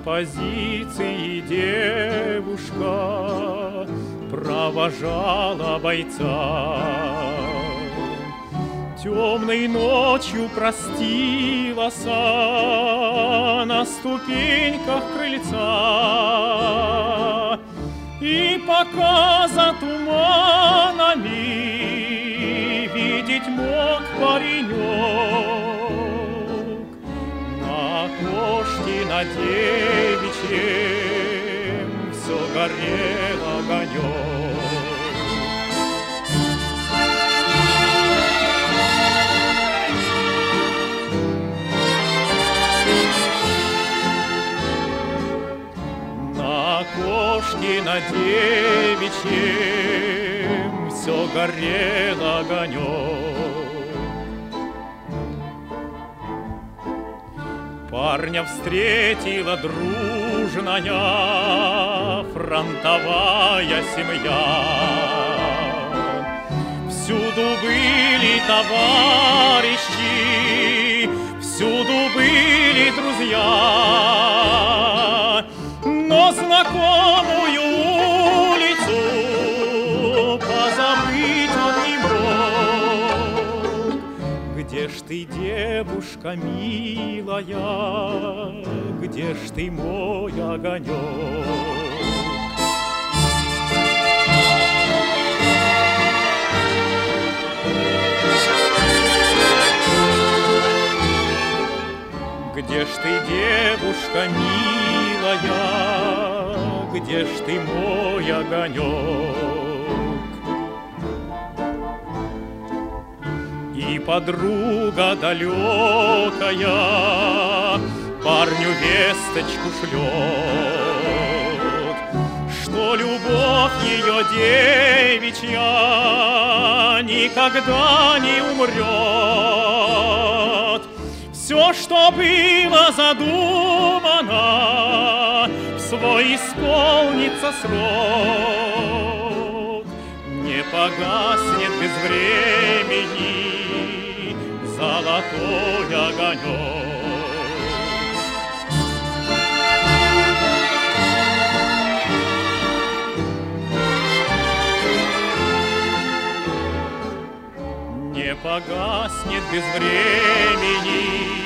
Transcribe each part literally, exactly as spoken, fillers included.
позиции девушка провожала бойца. Темной ночью простилась на ступеньках крыльца, и пока за туманами видеть мог паренек, на окошке на девичьем все горел огонек. На окошке на девичьем все горел огонек. Парня встретила дружная фронтовая семья. Всюду были товарищи, всюду были друзья, но знакомую улицу позабыть он не мог. Где ж ты, девушка милая, где ж ты, мой огонек? Где ж ты, девушка милая, где ж ты, мой огонек? И подруга далекая парню весточку шлет, что любовь ее девичья никогда не умрет. Все, что было задумано, в свой исполнится срок. Не погаснет без времени золотой огонек. Не погаснет без времени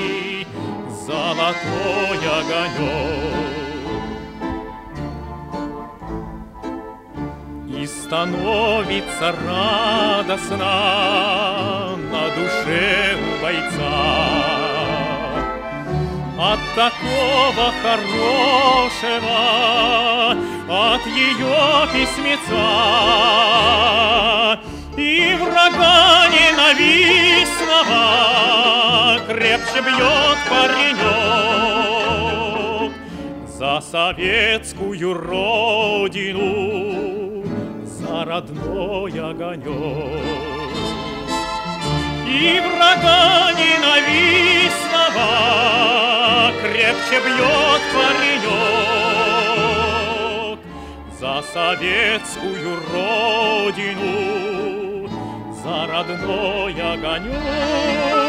золотой огонек. И становится радостно на душе у бойца от такого хорошего, от ее письмеца. И врага ненавистного крепче бьет паренек за советскую родину, за родной огонек. И врага ненавистного крепче бьет паренек за советскую родину, за родной огонек.